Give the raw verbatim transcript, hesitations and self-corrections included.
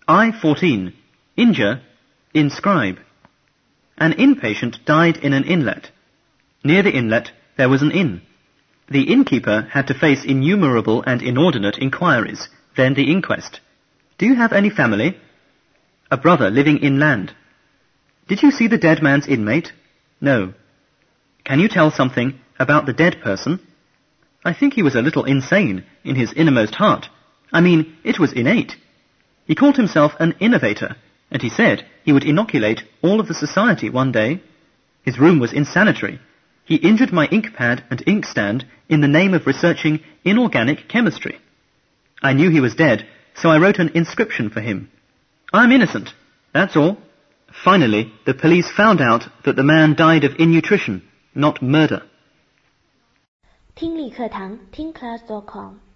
I fourteen. Injure. Inscribe. An inpatient died in an inlet. Near the inlet there was an inn. The innkeeper had to face innumerable and inordinate inquiries, then the inquest. Do you have any family? A brother living inland. Did you see the dead man's inmate? No. Can you tell something about the dead person? I think he was a little insane in his innermost heart. I mean, it was innate. He called himself an innovator, and he said he would inoculate all of the society one day. His room was insanitary. He injured my ink pad and inkstand in the name of researching inorganic chemistry. I knew he was dead, so I wrote an inscription for him. I'm innocent. That's all. Finally, the police found out that the man died of innutrition, not murder. 听力课堂听 class dot com